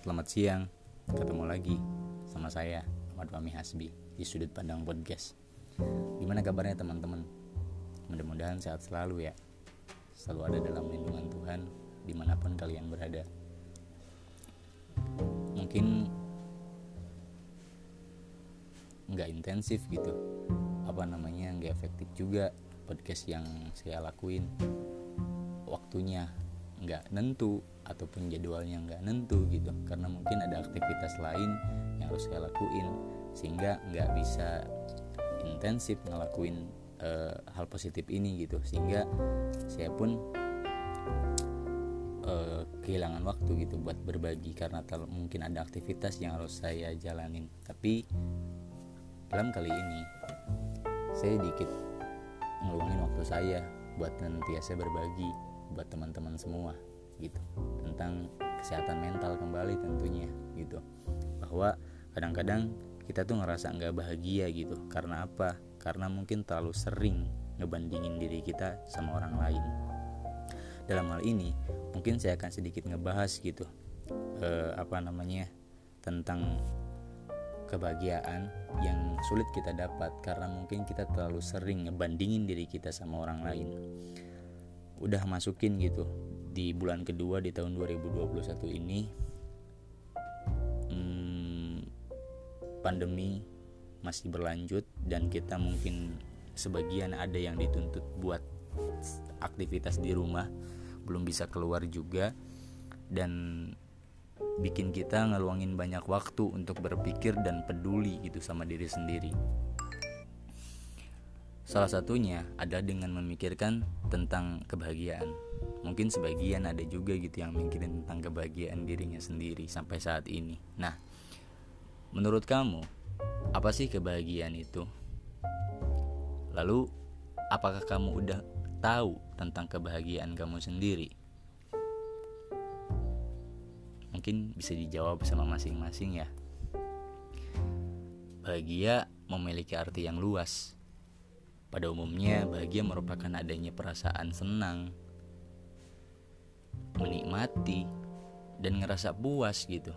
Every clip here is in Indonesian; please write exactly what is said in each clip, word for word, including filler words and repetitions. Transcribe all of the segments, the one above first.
Selamat siang, ketemu lagi sama saya Ahmad Fahmi Hasbi di Sudut Pandang Podcast. Gimana kabarnya teman-teman? Mudah-mudahan sehat selalu ya. Selalu ada dalam lindungan Tuhan dimanapun kalian berada. Mungkin gak intensif gitu, apa namanya, gak efektif juga podcast yang saya lakuin. Waktunya gak nentu ataupun jadwalnya nggak nentu gitu, karena mungkin ada aktivitas lain yang harus saya lakuin sehingga nggak bisa intensif ngelakuin uh, hal positif ini gitu, sehingga saya pun uh, kehilangan waktu gitu buat berbagi karena terlalu, mungkin ada aktivitas yang harus saya jalanin. Tapi dalam kali ini saya dikit ngeluangin waktu saya buat nantiasa berbagi buat teman-teman semua gitu, tentang kesehatan mental kembali tentunya gitu. Bahwa kadang-kadang kita tuh ngerasa gak bahagia gitu. Karena apa? Karena mungkin terlalu sering ngebandingin diri kita sama orang lain. Dalam hal ini mungkin saya akan sedikit ngebahas gitu eh, apa namanya tentang kebahagiaan yang sulit kita dapat karena mungkin kita terlalu sering ngebandingin diri kita sama orang lain. Udah masukin gitu di bulan kedua di tahun dua ribu dua puluh satu ini, hmm, pandemi masih berlanjut dan kita mungkin sebagian ada yang dituntut buat aktivitas di rumah, belum bisa keluar juga, dan bikin kita ngeluangin banyak waktu untuk berpikir dan peduli gitu sama diri sendiri. Salah satunya adalah dengan memikirkan tentang kebahagiaan. Mungkin sebagian ada juga gitu yang mikirin tentang kebahagiaan dirinya sendiri sampai saat ini. Nah, menurut kamu, apa sih kebahagiaan itu? Lalu, apakah kamu udah tahu tentang kebahagiaan kamu sendiri? Mungkin bisa dijawab sama masing-masing ya. Bahagia memiliki arti yang luas. Pada umumnya, bahagia merupakan adanya perasaan senang, menikmati, dan ngerasa puas gitu.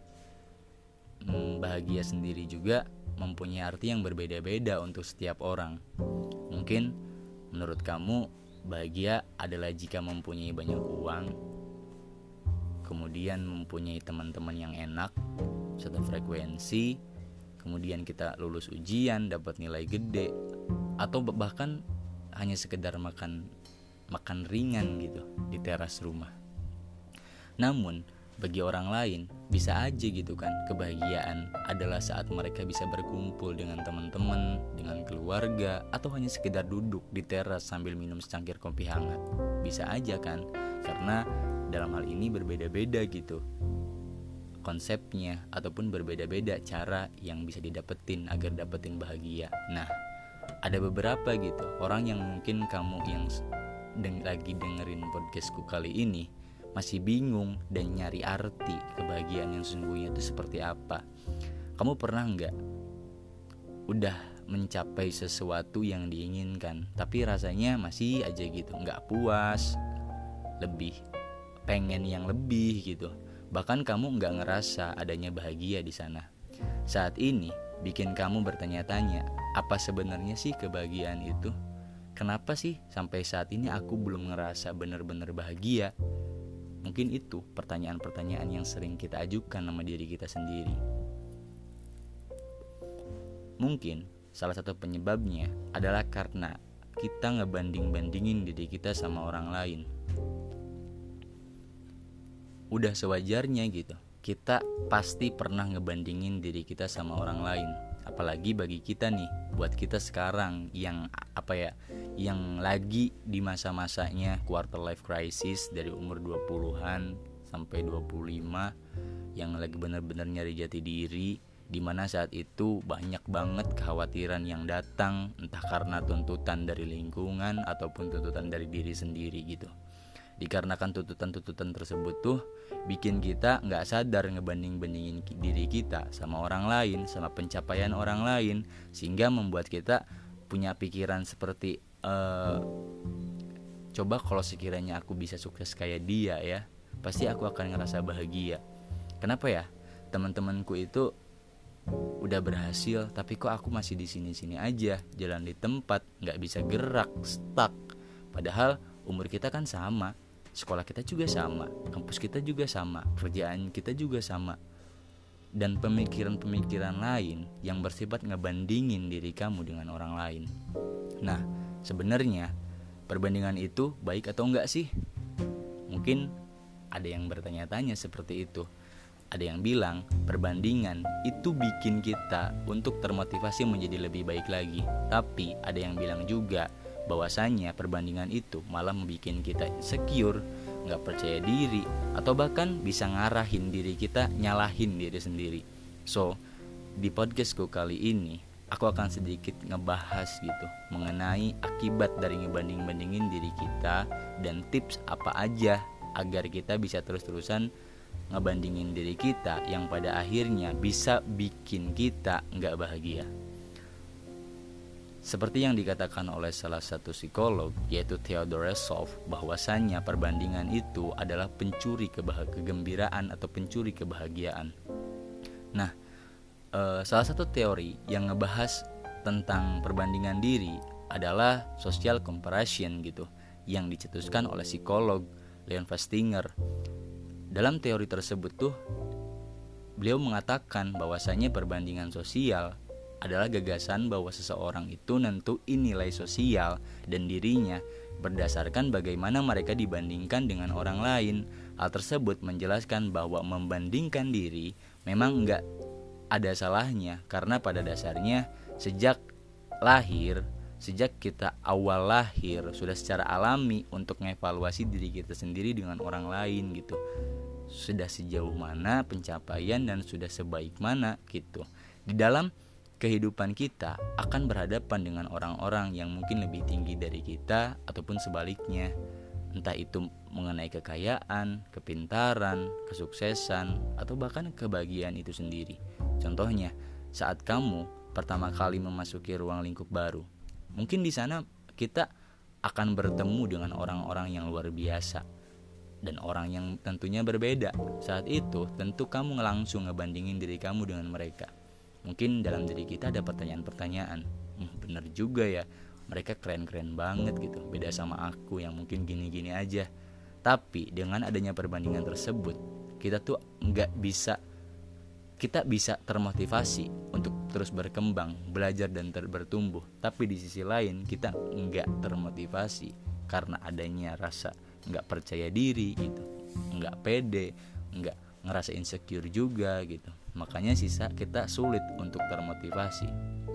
hmm, Bahagia sendiri juga mempunyai arti yang berbeda-beda untuk setiap orang. Mungkin menurut kamu, bahagia adalah jika mempunyai banyak uang, kemudian mempunyai teman-teman yang enak, satu frekuensi, kemudian kita lulus ujian, dapat nilai gede, atau bahkan hanya sekedar makan makan ringan gitu di teras rumah. Namun bagi orang lain bisa aja gitu kan, kebahagiaan adalah saat mereka bisa berkumpul dengan teman-teman, dengan keluarga, atau hanya sekedar duduk di teras sambil minum secangkir kopi hangat. Bisa aja kan, karena dalam hal ini berbeda-beda gitu konsepnya, ataupun berbeda-beda cara yang bisa didapetin agar dapetin bahagia. Nah, ada beberapa gitu orang yang mungkin kamu yang deng- lagi dengerin podcastku kali ini masih bingung dan nyari arti kebahagiaan yang sesungguhnya itu seperti apa. Kamu pernah gak udah mencapai sesuatu yang diinginkan tapi rasanya masih aja gitu, gak puas, lebih pengen yang lebih gitu, bahkan kamu gak ngerasa adanya bahagia di sana. Saat ini bikin kamu bertanya-tanya, apa sebenarnya sih kebahagiaan itu? Kenapa sih sampai saat ini aku belum ngerasa benar-benar bahagia? Mungkin itu pertanyaan-pertanyaan yang sering kita ajukan sama diri kita sendiri. Mungkin salah satu penyebabnya adalah karena kita ngebanding-bandingin diri kita sama orang lain. Udah sewajarnya gitu, kita pasti pernah ngebandingin diri kita sama orang lain. Apalagi bagi kita nih, buat kita sekarang yang apa ya, yang lagi di masa-masanya quarter life crisis dari umur dua puluhan sampai dua puluh lima, yang lagi benar-benar nyari jati diri, dimana saat itu banyak banget kekhawatiran yang datang, entah karena tuntutan dari lingkungan ataupun tuntutan dari diri sendiri gitu. Dikarenakan tuntutan-tuntutan tersebut tuh bikin kita gak sadar ngebanding-bandingin diri kita sama orang lain, sama pencapaian orang lain, sehingga membuat kita punya pikiran seperti uh, coba kalau sekiranya aku bisa sukses kayak dia ya, pasti aku akan ngerasa bahagia. kenapa ya teman-temanku itu udah berhasil tapi kok aku masih di sini-sini aja, jalan di tempat, nggak bisa gerak, stuck. Padahal umur kita kan sama, sekolah kita juga sama, kampus kita juga sama, kerjaan kita juga sama, dan pemikiran-pemikiran lain yang bersifat ngebandingin diri kamu dengan orang lain. Nah, sebenarnya perbandingan itu baik atau enggak sih? Mungkin ada yang bertanya-tanya seperti itu. Ada yang bilang perbandingan itu bikin kita untuk termotivasi menjadi lebih baik lagi. Tapi ada yang bilang juga bahwasannya perbandingan itu malah membuat kita insecure, gak percaya diri, atau bahkan bisa ngarahin diri kita nyalahin diri sendiri. So, di podcastku kali ini aku akan sedikit ngebahas gitu mengenai akibat dari ngebanding-bandingin diri kita dan tips apa aja agar kita bisa terus-terusan ngebandingin diri kita yang pada akhirnya bisa bikin kita gak bahagia. Seperti yang dikatakan oleh salah satu psikolog yaitu Theodore Roosevelt, bahwasannya perbandingan itu adalah pencuri kebah- kegembiraan atau pencuri kebahagiaan. Nah, eh, salah satu teori yang ngebahas tentang perbandingan diri adalah social comparison gitu, yang dicetuskan oleh psikolog Leon Festinger. Dalam teori tersebut tuh beliau mengatakan bahwasanya perbandingan sosial adalah gagasan bahwa seseorang itu nentuin nilai sosial dan dirinya berdasarkan bagaimana mereka dibandingkan dengan orang lain. Hal tersebut menjelaskan bahwa membandingkan diri memang enggak ada salahnya, karena pada dasarnya sejak lahir, sejak kita awal lahir sudah secara alami untuk mengevaluasi diri kita sendiri dengan orang lain gitu. Sudah sejauh mana pencapaian dan sudah sebaik mana gitu. Di dalam kehidupan kita akan berhadapan dengan orang-orang yang mungkin lebih tinggi dari kita ataupun sebaliknya. Entah itu mengenai kekayaan, kepintaran, kesuksesan, atau bahkan kebahagiaan itu sendiri. Contohnya, saat kamu pertama kali memasuki ruang lingkup baru, mungkin di sana kita akan bertemu dengan orang-orang yang luar biasa dan orang yang tentunya berbeda. Saat itu tentu kamu langsung ngebandingin diri kamu dengan mereka. Mungkin dalam diri kita ada pertanyaan-pertanyaan, hm, bener juga ya, mereka keren-keren banget gitu, beda sama aku yang mungkin gini-gini aja. Tapi dengan adanya perbandingan tersebut, kita tuh nggak bisa, kita bisa termotivasi untuk terus berkembang, belajar dan ter- bertumbuh. Tapi di sisi lain kita nggak termotivasi karena adanya rasa nggak percaya diri gitu, nggak pede, nggak ngerasa insecure juga gitu. Makanya sisa kita sulit untuk termotivasi.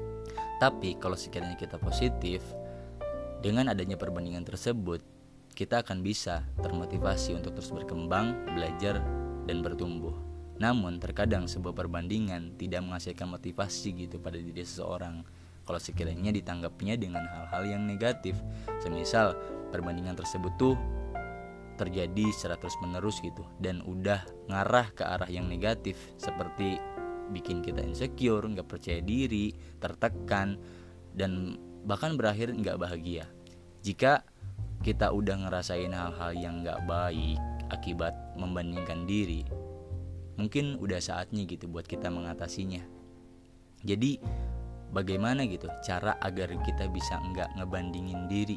Tapi kalau sekiranya kita positif, dengan adanya perbandingan tersebut, kita akan bisa termotivasi untuk terus berkembang, belajar, dan bertumbuh. Namun terkadang sebuah perbandingan tidak menghasilkan motivasi gitu pada diri seseorang kalau sekiranya ditanggapinya dengan hal-hal yang negatif. Semisal perbandingan tersebut tuh terjadi secara terus menerus gitu dan udah ngarah ke arah yang negatif, seperti bikin kita insecure, gak percaya diri, tertekan, dan bahkan berakhir gak bahagia. Jika kita udah ngerasain hal-hal yang gak baik akibat membandingkan diri, mungkin udah saatnya gitu buat kita mengatasinya. Jadi bagaimana gitu cara agar kita bisa gak ngebandingin diri?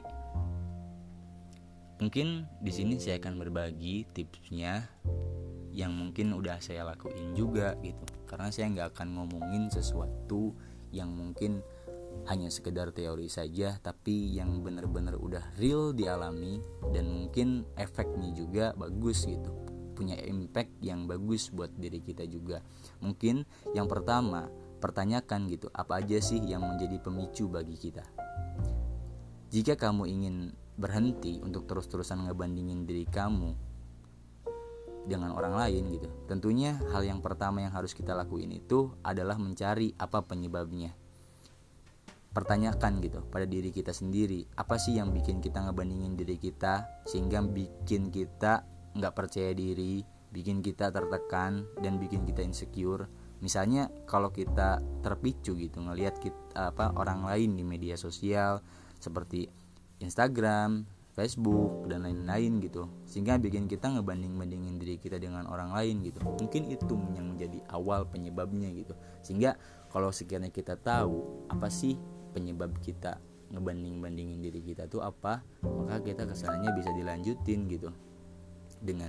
Mungkin di sini saya akan berbagi tipsnya yang mungkin udah saya lakuin juga gitu. Karena saya nggak akan ngomongin sesuatu yang mungkin hanya sekedar teori saja, tapi yang benar-benar udah real dialami dan mungkin efeknya juga bagus gitu, punya impact yang bagus buat diri kita juga. Mungkin yang pertama, pertanyakan gitu, apa aja sih yang menjadi pemicu bagi kita? Jika kamu ingin berhenti untuk terus-terusan ngebandingin diri kamu dengan orang lain gitu, tentunya hal yang pertama yang harus kita lakuin itu adalah mencari apa penyebabnya. Pertanyakan gitu pada diri kita sendiri, apa sih yang bikin kita ngebandingin diri kita sehingga bikin kita gak percaya diri, bikin kita tertekan, dan bikin kita insecure. Misalnya kalau kita terpicu gitu ngelihat kita, apa orang lain di media sosial seperti Instagram, Facebook dan lain-lain gitu, sehingga bikin kita ngebanding-bandingin diri kita dengan orang lain gitu. Mungkin itu yang menjadi awal penyebabnya gitu. Sehingga kalau sekiranya kita tahu apa sih penyebab kita ngebanding-bandingin diri kita tuh apa, maka kita kesananya bisa dilanjutin gitu dengan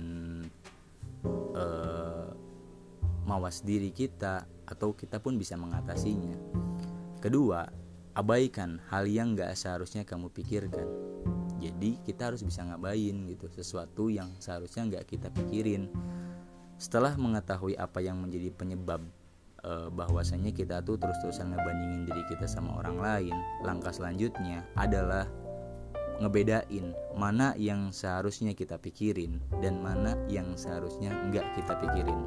uh, mawas diri kita, atau kita pun bisa mengatasinya. Kedua, abaikan hal yang gak seharusnya kamu pikirkan. Jadi kita harus bisa ngabain gitu sesuatu yang seharusnya gak kita pikirin. Setelah mengetahui apa yang menjadi penyebab e, bahwasanya kita tuh terus-terusan ngebandingin diri kita sama orang lain, langkah selanjutnya adalah ngebedain mana yang seharusnya kita pikirin dan mana yang seharusnya gak kita pikirin.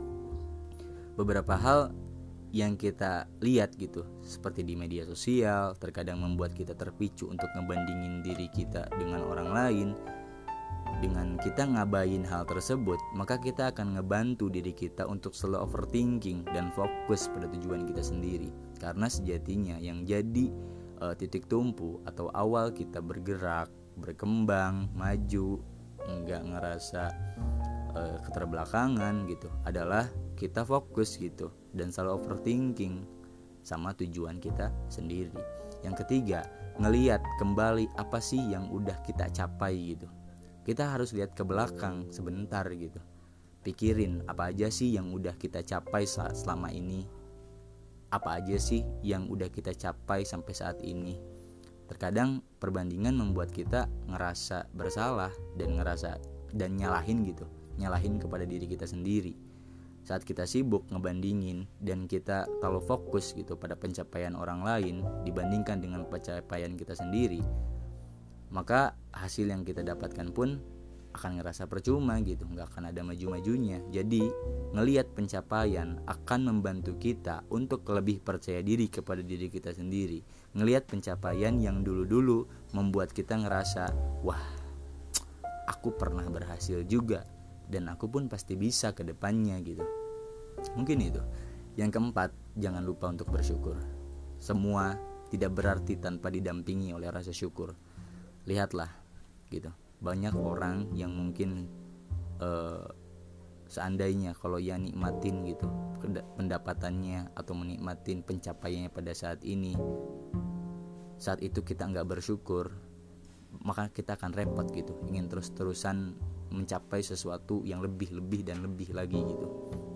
Beberapa hal yang kita lihat gitu seperti di media sosial terkadang membuat kita terpicu untuk ngebandingin diri kita dengan orang lain. Dengan kita ngabain hal tersebut, maka kita akan ngebantu diri kita untuk selalu overthinking dan fokus pada tujuan kita sendiri. Karena sejatinya yang jadi uh, titik tumpu atau awal kita bergerak, berkembang, maju, enggak ngerasa uh, keterbelakangan gitu adalah kita fokus gitu dan selalu overthinking sama tujuan kita sendiri. Yang ketiga, ngelihat kembali apa sih yang udah kita capai gitu. Kita harus lihat ke belakang sebentar gitu. Pikirin apa aja sih yang udah kita capai saat selama ini. Apa aja sih yang udah kita capai sampai saat ini. Terkadang perbandingan membuat kita ngerasa bersalah dan ngerasa dan nyalahin gitu. Nyalahin kepada diri kita sendiri. Saat kita sibuk ngebandingin dan kita terlalu fokus gitu pada pencapaian orang lain dibandingkan dengan pencapaian kita sendiri, maka hasil yang kita dapatkan pun akan ngerasa percuma gitu, nggak akan ada maju-majunya. Jadi ngelihat pencapaian akan membantu kita untuk lebih percaya diri kepada diri kita sendiri. Ngelihat pencapaian yang dulu-dulu membuat kita ngerasa, wah, aku pernah berhasil juga dan aku pun pasti bisa ke depannya gitu. Mungkin itu. Yang keempat, jangan lupa untuk bersyukur. Semua tidak berarti tanpa didampingi oleh rasa syukur. Lihatlah gitu. Banyak orang yang mungkin uh, seandainya kalau ya nikmatin gitu pendapatannya atau menikmatin pencapaiannya pada saat ini, saat itu kita gak bersyukur, maka kita akan repot gitu, ingin terus-terusan mencapai sesuatu yang lebih-lebih dan lebih lagi gitu.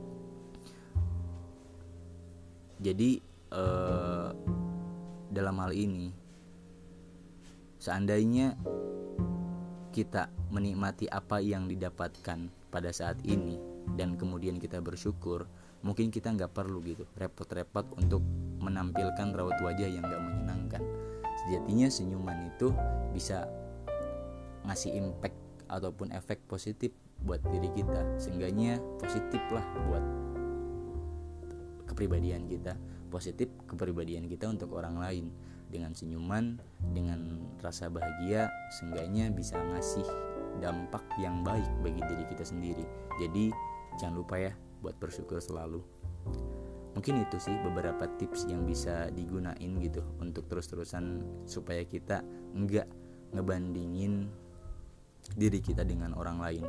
Jadi eh, dalam hal ini, seandainya kita menikmati apa yang didapatkan pada saat ini dan kemudian kita bersyukur, mungkin kita gak perlu gitu repot-repot untuk menampilkan raut wajah yang gak menyenangkan. Sejatinya senyuman itu bisa ngasih impact ataupun efek positif buat diri kita. Seenggaknya positif lah buat kepribadian kita, positif kepribadian kita untuk orang lain. Dengan senyuman, dengan rasa bahagia, seenggaknya bisa ngasih dampak yang baik bagi diri kita sendiri. Jadi jangan lupa ya buat bersyukur selalu. Mungkin itu sih beberapa tips yang bisa digunain gitu untuk terus-terusan supaya kita enggak ngebandingin diri kita dengan orang lain.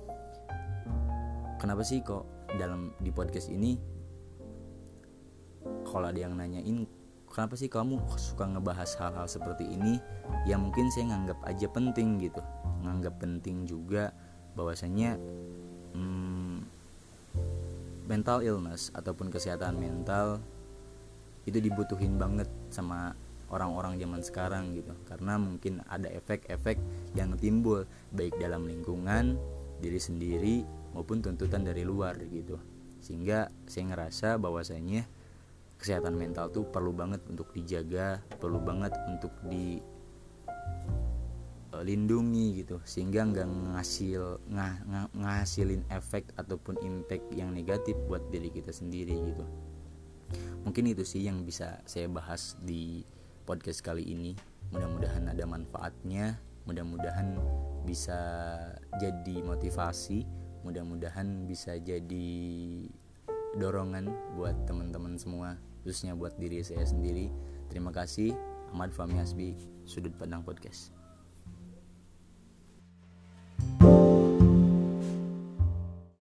Kenapa sih kok dalam di podcast ini kalau ada yang nanyain kenapa sih kamu suka ngebahas hal-hal seperti ini, ya mungkin saya nganggap aja penting gitu. Nganggap penting juga bahwasanya hmm, mental illness ataupun kesehatan mental itu dibutuhin banget sama orang-orang zaman sekarang gitu. Karena mungkin ada efek-efek yang timbul baik dalam lingkungan, diri sendiri maupun tuntutan dari luar gitu. Sehingga saya ngerasa bahwasanya kesehatan mental tuh perlu banget untuk dijaga, perlu banget untuk dilindungi gitu, sehingga nggak ngasil ng- ng- ngasilin efek ataupun impact yang negatif buat diri kita sendiri gitu. Mungkin itu sih yang bisa saya bahas di podcast kali ini. Mudah-mudahan ada manfaatnya, mudah-mudahan bisa jadi motivasi, mudah-mudahan bisa jadi dorongan buat teman-teman semua, khususnya buat diri saya sendiri. Terima kasih. Ahmad Fahmi Hasbi, Sudut Pandang Podcast.